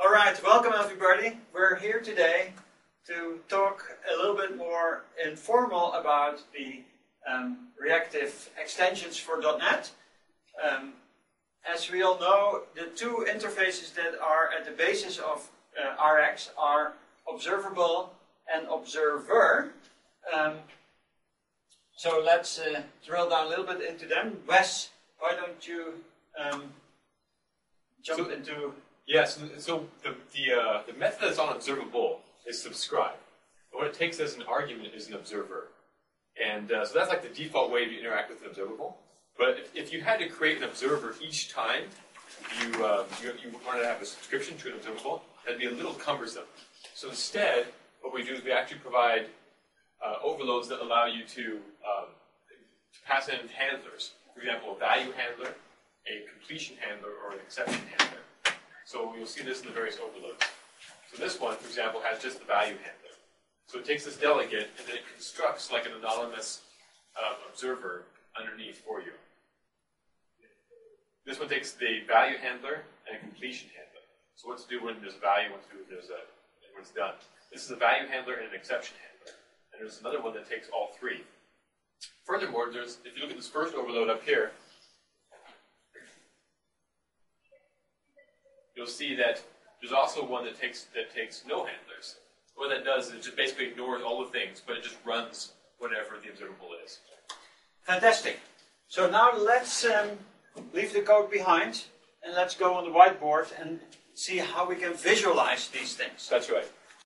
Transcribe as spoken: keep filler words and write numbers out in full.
All right, welcome everybody. We're here today to talk a little bit more informal about the um, reactive extensions for dot net. Um, as we all know, the two interfaces that are at the basis of uh, R X are observable and observer. Um, so let's uh, drill down a little bit into them. Wes, why don't you um, jump so, into... Yes, yeah, so, so the, the, uh, the method that's on observable is subscribe. But what it takes as an argument is an observer. And uh, so that's like the default way to interact with an observable. But if, if you had to create an observer each time you, uh, you, you wanted to have a subscription to an observable, that'd be a little cumbersome. So instead, what we do is we actually provide uh, overloads that allow you to, um, to pass in handlers. For example, a value handler, a completion handler, or an exception handler. So you'll see this in the various overloads. So this one, for example, has just the value handler. So it takes this delegate and then it constructs like an anonymous uh, observer underneath for you. This one takes the value handler and a completion handler. So what to do when there's a value, what to do when there's a when it's done. This is a value handler and an exception handler. And there's another one that takes all three. Furthermore, there's if you look at this first overload up here, you'll see that there's also one that takes that takes no handlers. What that does is it just basically ignores all the things, but it just runs whatever the observable is. Fantastic. So now let's um, leave the code behind and let's go on the whiteboard and see how we can visualize these things. That's right.